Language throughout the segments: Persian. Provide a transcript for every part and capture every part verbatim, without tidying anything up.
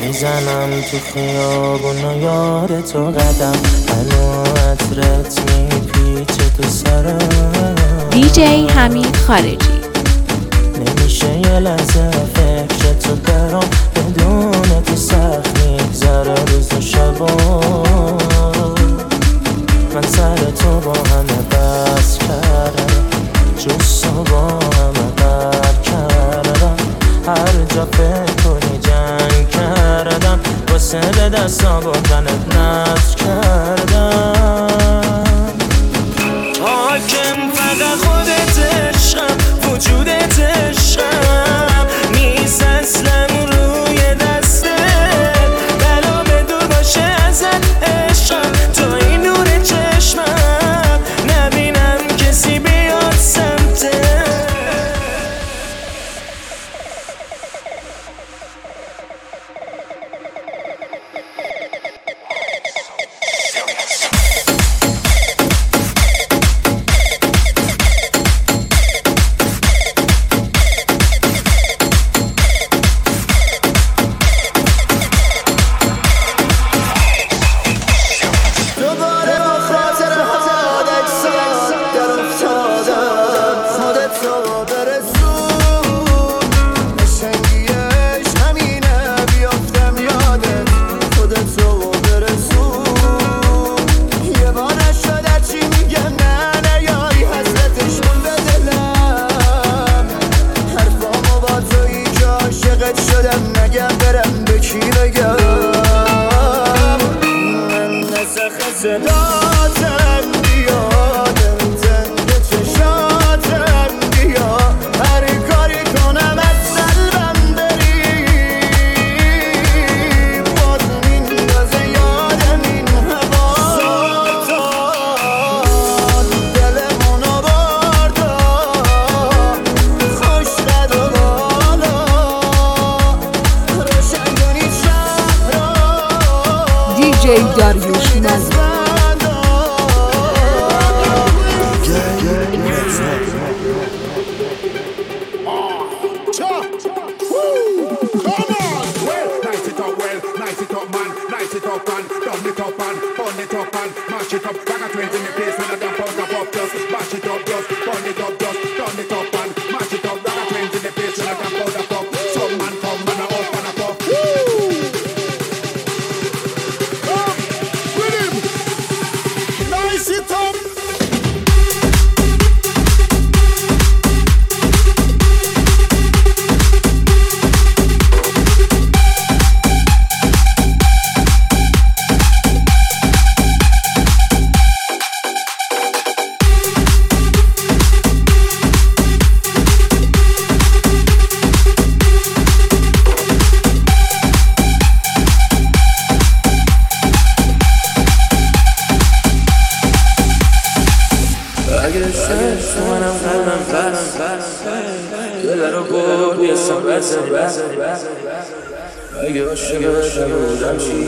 میزنم تو خیابون و یاد تو قدم، هنو عطرت میپیچه تو سرم. دی جی حمید خارجی. نمیشه یه لحظه فکر تو برام، بدون تو سخت میگذره روز و شبا. من سر تو با همه بس کردم، جز تو با همه بر کردم. هر جا فکر کنی جنگ کردم، واسه به دستا بردنت نصر کردم. حاکم فقط خودت عشقم، وجودت عشقم نیست اصلا روی دستت. بلا به دور باشه ازت عشقم، تو این نور چشمم نبینم کسی بیاد سمتت. صداتم بیادم زنده چشاتم بیا، هر کاری کنم از قلبم بری. باز میندازه یادم این هوا، سلطان دلمونو بردار، خوش قد و بالا روشن کنی شهر را. دی جی داریوش نظر. اگه عاشق نبودم چی؟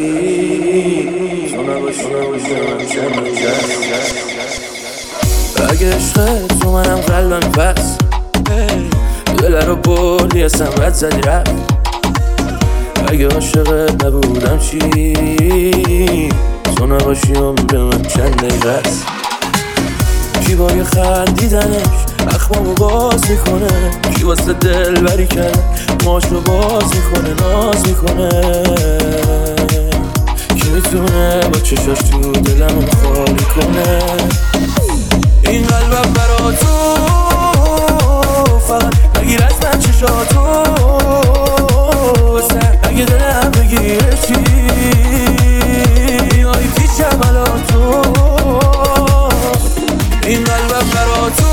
تو نباشی نباشم چند نجست. اگه عشق تو منم قلبم پس، دل رو بردی اصلا بد زدی رفت. اگه عاشق نبودم چی؟ تو نباشی عمر من چند نجست. کی با یه خندیدنش اخمامو باز میکنه، کی واسه دل بری کرده ماشو باز میکنه ناز میکنه. کی میتونه با چشاش تو دلمو خالی کنه. این قلبم برا تو فقط بگیر از من چشاتو، واسه اگه دلم بگیره چی؟ آی پیچم الان تو. این قلبم برا تو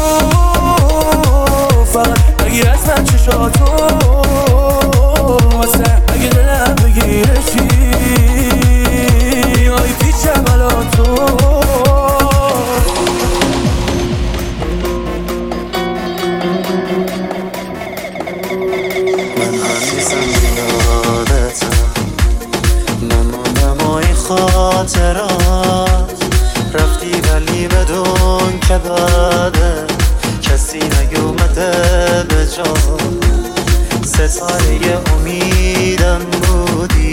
فقط بگیر از من چشاتو، واسه اگه دلم بگیره چی؟ آی پیچم الان تو. من هنوزم یادتم، نماندم و این خاطرات رفتی ولی بدون که بعده کسی نیومده به جا. ستاره امیدم بودی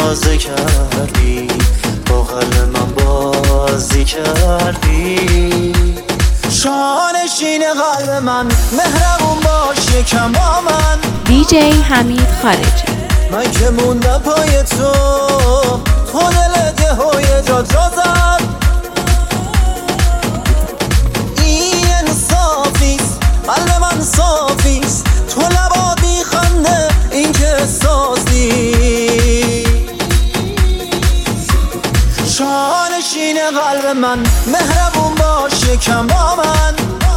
تازه کردی، با قلب من بازی کردی. شانشین قلب من مهربون باش یکم با من. دیجی حمید خارجی. من که موندم پای تو، تو دلت یه های جا جا زد. این انصافیست، قلب من صافیست، تو لبات میخنده این که احساس نیست. شانشین قلب من مهربون باش یکم با من.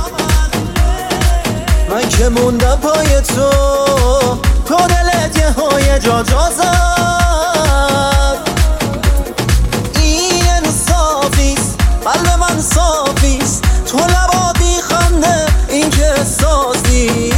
من که موندم پای تو، تو دلت یه های جا جا زد. این انصافیست، قلب من صافیست، تو لبات میخنده این که احساس نیست.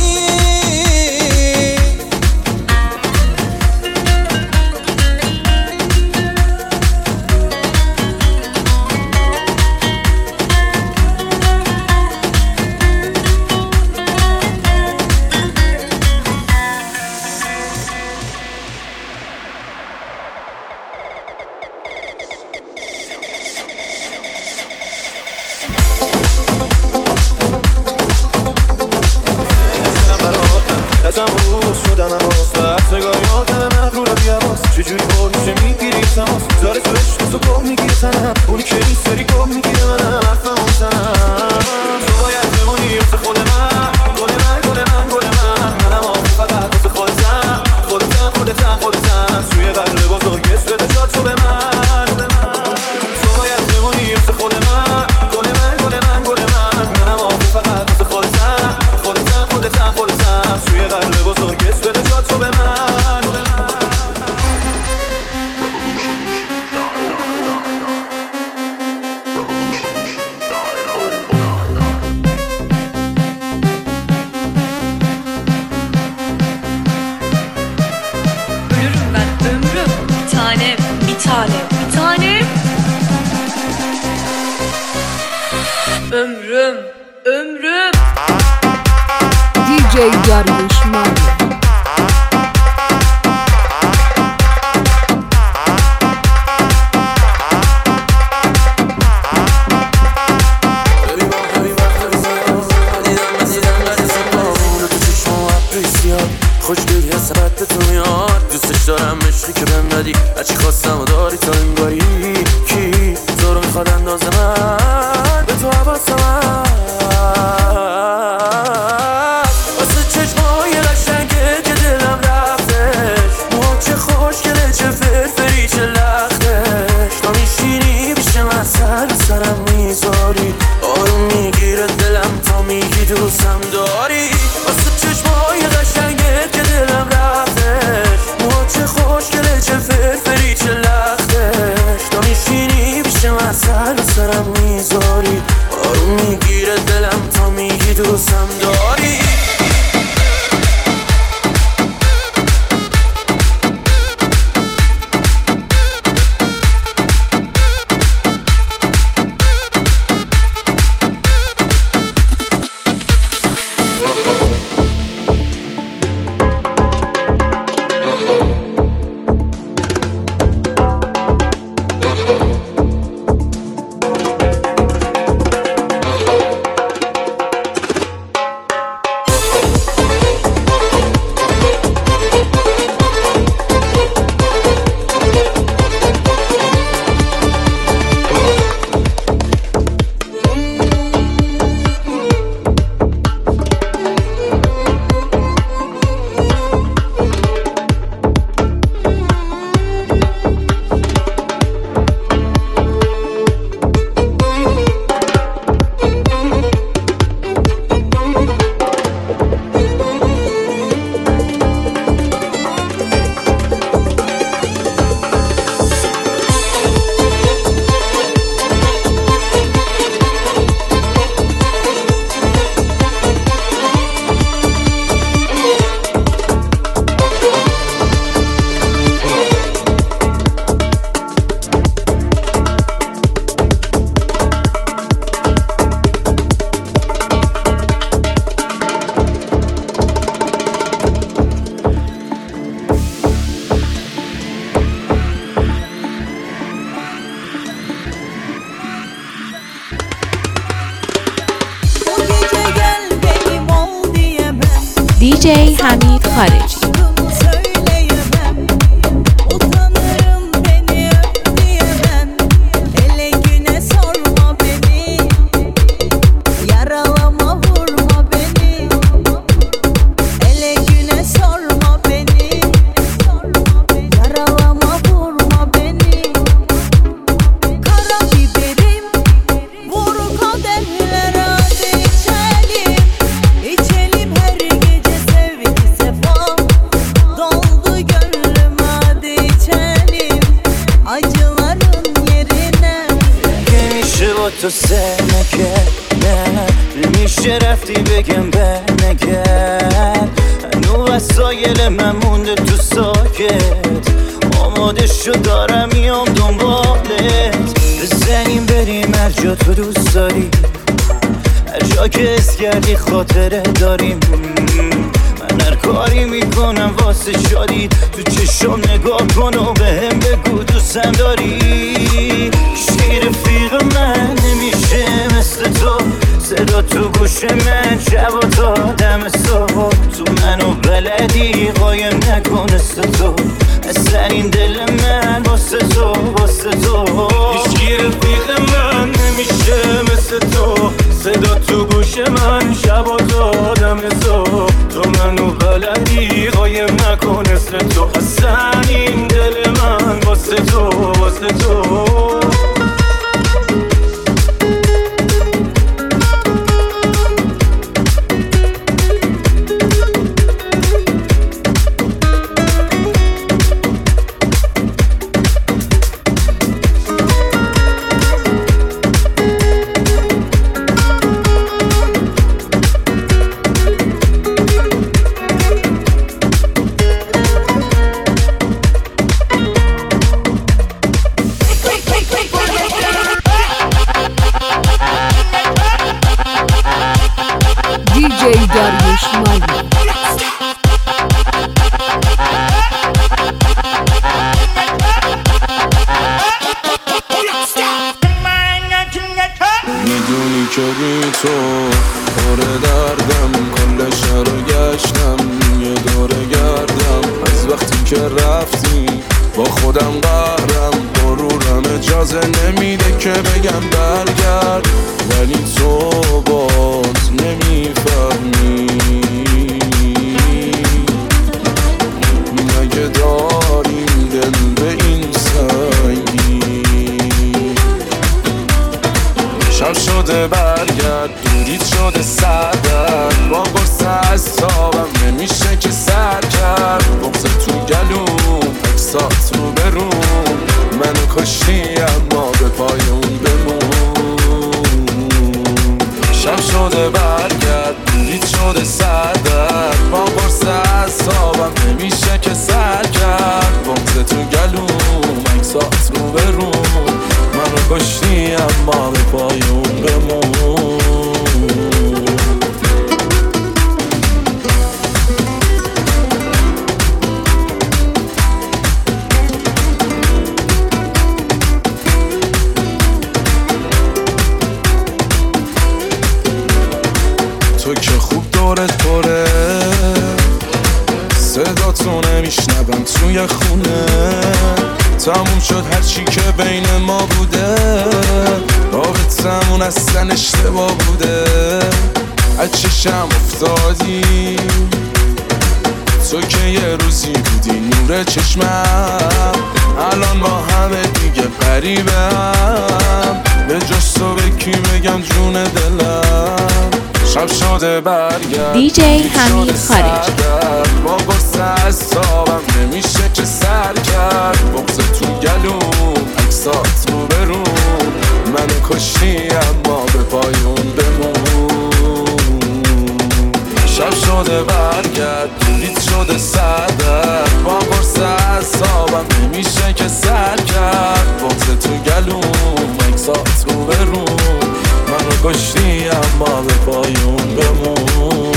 چجوری بار میشه میگیری تماس داره تو عشق تو گم میگیره تنم اونی که این سری گم میگیره منم حرفم اون تنم. تو باید بمونی واسه خود من، گل من گل من گل من. منم آقا فقط واسه خودتم، خودتم خودتم خودتم. توی قلب بزرگت بده جا تو به من. تو باید بمونی واسه خود من، گل من گل من گل من. منم آقا فقط واسه خودتم، خودتم خودتم خودتم. توی قلب بزرگت بده جا تو به من. Ömrüm, ömrüm. دیجی داریوش مزبر. خوشگلی هست بد تو میاد، دوستش دارم عشقی که بهم دادی، هرچی خواستم و داری تا انگاری. کی تو رو میخواد اندازه من به تو حواسم هست. واسه چشمای قشنگه که دلم رفتش، موها چه خوشگله چه فرفری چه لختش. تا میشینی پیش من سر سرم میذاری، آروم میگیره دلم تا میگی دوستم داری. واسه چشمای قشنگه که دلم رفتش، موها چه خوشگله چه فرفری چه لختش. تا میشینی پیش من سر سرم میذاری، آروم میگیره دلم تا میگی دوستم داری. دیجی حمید خارجی. تو سر نکرد میشه رفتی بگم بر نگرد هنو وسایل من مونده تو ساکت آماده شو دارم میام دنبالت بزنیم بریم هر جا تو دوست داری هر جا که اس کردی خاطره داریم من هر کاری میکنم واسه شادی تو چشم نگاه کن و بهم بگو دوستم داری شیر رفیق من نمیشه مثل تو صدا تو گوش من شب و تا دم صبح تو منو بلدی قایم نکن مثل تو اصلا این دل من واسه تو واسه تو شیر رفیق من نمیشه مثل تو صدا تو گوش من شب و تا دم صبح تو منو بلدی قایم نکن مثل تو اصلا این دل من واسه تو واسه تو دیجی داریوش مالی. میدونی که بی تو پر دردم کل شهر رو گشتم یه دوره گردم از وقتی که رفتی با خودم قهرم غرورم اجازه نمیده که بگم برگرد ولی تو باز نمیفهمی مگه داریم دل به این سنگی شب شده برگرد دوریت شده سردرد با قرص از تابم نمیشه که سر کرد بغض تو گلوم اکسات رو بروم منو کشتی اما به پای اون بمون شب شده برگرد دوریت شده سردرد با قرص از تابم نمیشه که سر کرد بغض تو گلوم اکسات رو بروم منو کشتی اما به پای اون بمون تو که خوب دورت پره صدا تو نمیشنبم توی خونه تموم شد هرچی که بین ما بوده رابطمون اصلا اشتباه بوده از چشم افتادی تو که یه روزی بودی نور چشمم الان با همه دیگه غریبم به جز تو به کی بگم جون دلم شب شده برگرد دیجی حمید خارجی با قصه از تابم نمیشه که سر کرد بغض تو گلوم اکسات رو بروم منو کشتی اما به پای اون بمون شب شده برگرد دوریت شده سردرد با قرص از تابم نمیشه که سر کرد بغض تو گلوم اکسات رو بروم منو کشتی اما به پای اون بمون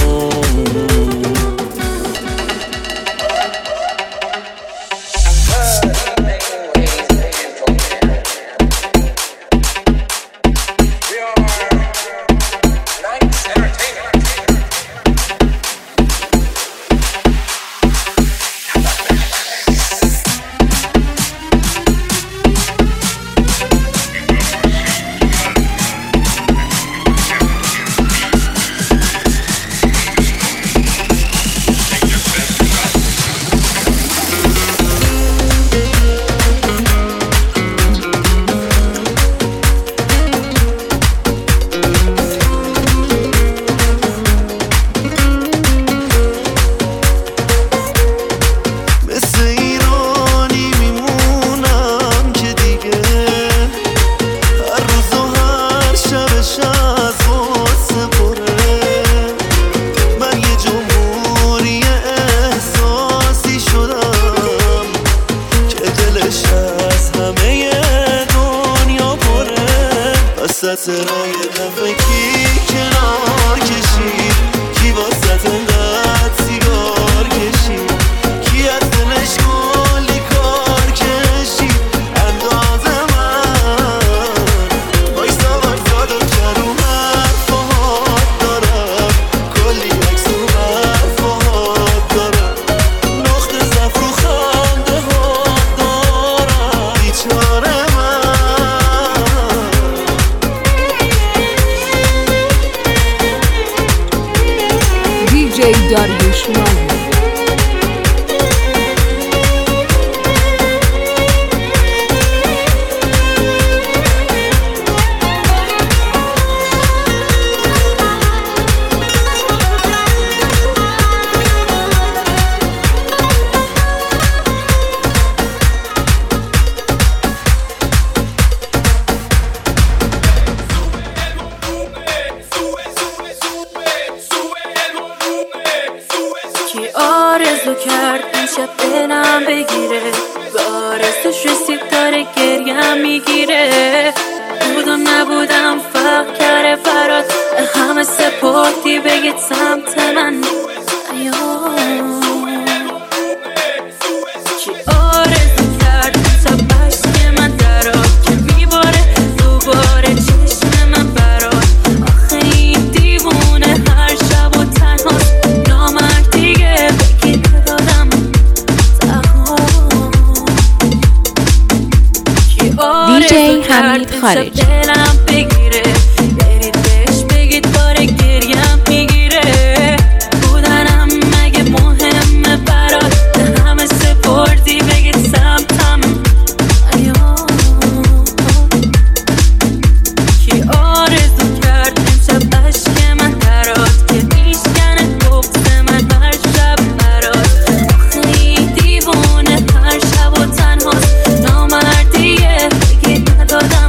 وسط راه یه دفعه کی کنار کشید، کی واسط انقدر سیگار کشید، کی از دلش کلی کار کشید اندازه من. وایسا وایسا دو کرو حرفات دارم، کلی عکس و حرفات دارم، نقطه ضعف رو خنده ها دارم، بیچاره دی جی داریوش مالی. آرزو کرد امشب دلم بگیره، به آرزوش رسید داره گریم میگیره. بودم نبودم فرق کرده فرات، همه سپردی بگید سمت من. کی آرزو کرد امشب عشق من درات که میباره دوباره چشم من برات. آخه این دیوونه هر شب و تنهاست، نامرد دیگه بگید ندادم دی جی حمید خارجی. دلم بگیره برید بهش بگید داره گریم میگیره. بودنم مگه مهمه برات، همه سپردی بگید سمتم. کی آرزو کرد امشب عشق من درات که میشکنه گفت من هر شب برات. آخه این دیوونه هر شب و تنهاست، نامردیه بگید ندادم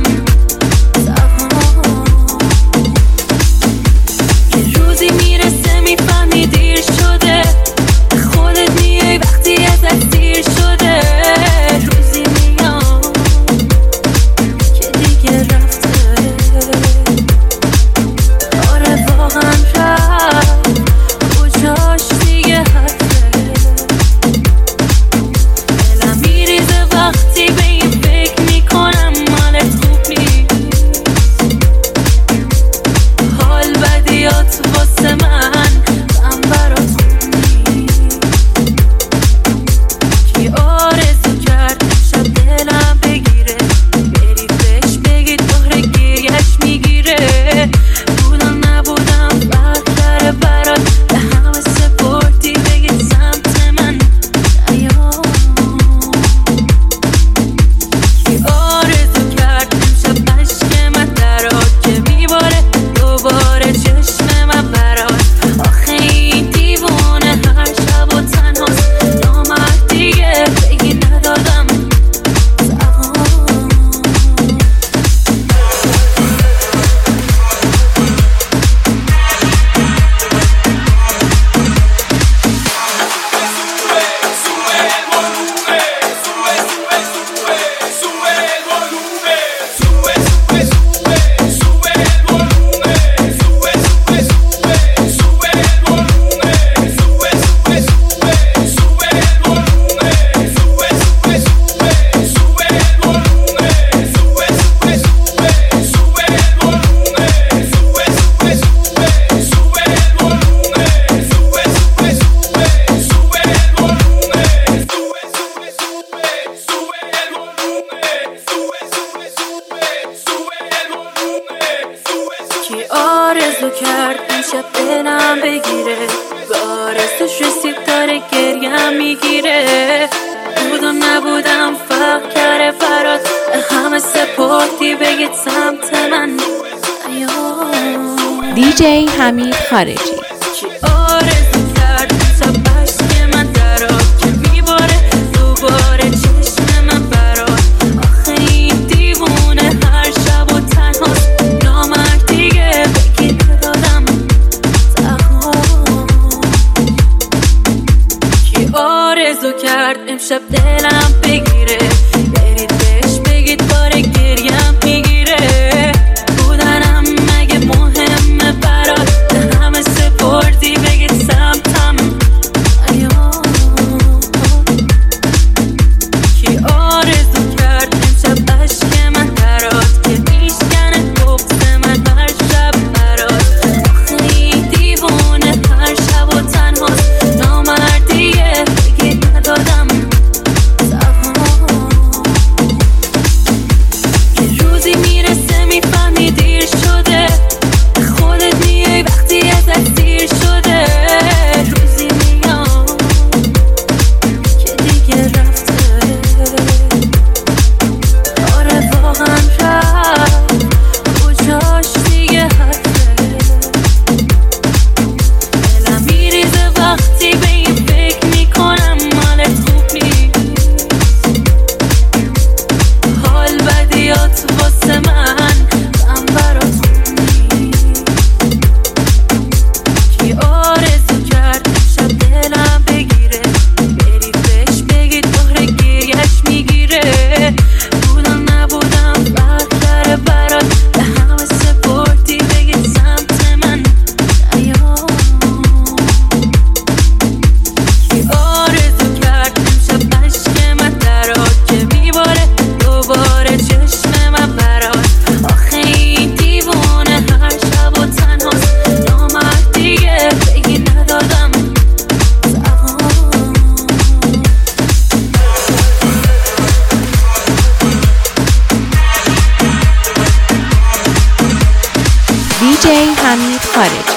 یه روزی میرسه میفهمی دیر شده، خودت میای وقتی ازت دیر شده. روزی میاد که دیگه رفته، آره واقعا رفت کجاش دیگه حرفه. دلم میریزه وقتی به این فکر میکنم مالت خوب نیست، حال بدیات واسه من من برات خوب نیست. کی آرزو کرد امشب دلم بگیره برید بهش بگید داره گریش میگیره. بودم نبودم فرق کرده برات، به همه سپردی بگید سمت من. کی آرزو کرد امشب عشق من درات که میباره دوباره چشم من برات. آخه این دیوونه هر شب و تنهاست، نامرد دیگه بگی ندادم کی آرزو کرد امشب دلم بگیره، به آرزوش رسید داره گریم میگیره. بودم نبودم فرق کرده فرات، همه سپردی بگید سمت من. دی جی حمید خارجی. کی آرزو کرد امشب عشق من درات که میباره دوباره چشم من برات. آخه این دیوونه هر شب و تنهاست، نامرد دیگه بگید ندادم کی آرزو کرد امشب دلم بگیره برید بهش بگید داره گریم میگیره. بودن دی جی حمید خارجی.